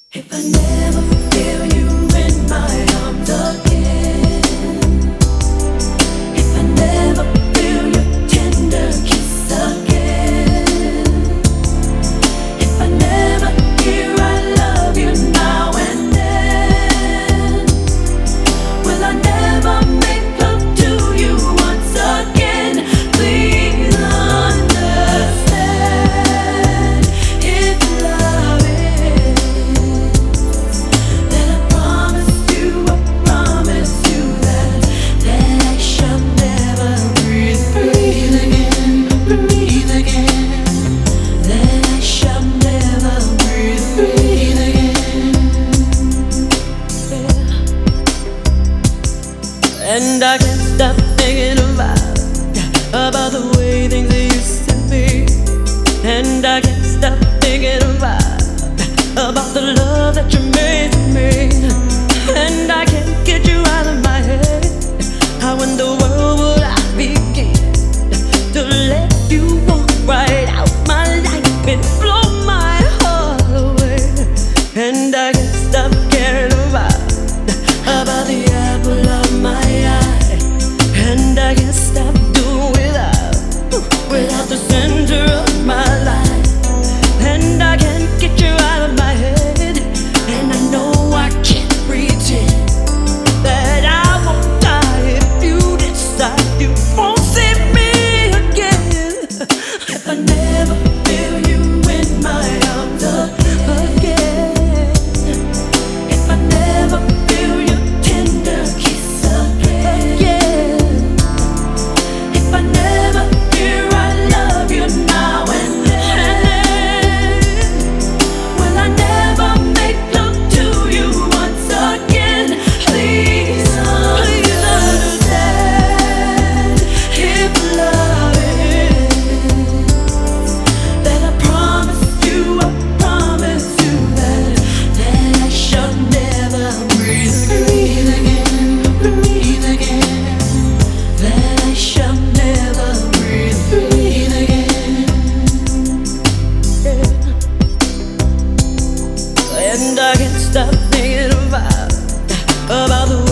If I never feel you in my arms again, if I never feel your tender kiss again, if I never hear I love you now and then, will I never make love to you once again? Please understand, if love is, then I promise you that I shall never breathe again, that I shall never breathe again. And I can't stop thinking about the way things used to be. And I can't stop thinking about the love that you made to me. And I can't get you out of my head. How in the world would I begin to let you walk right out my life and blow my heart away? And I can't stop caring about the apple of my eye. And I can't stop doing without the center of my life. And I can't get you out of my head. And I know I can't pretend that I won't die if you decide you won't see me again. If I never feel you in my arms again, if I never feel your tender kiss again, if I never hear I love you now and then, will I never make love to you once again? Please understand, if love is, that I promise you that I shall never breathe again, that I shall never breathe again. And I can't stop thinking about the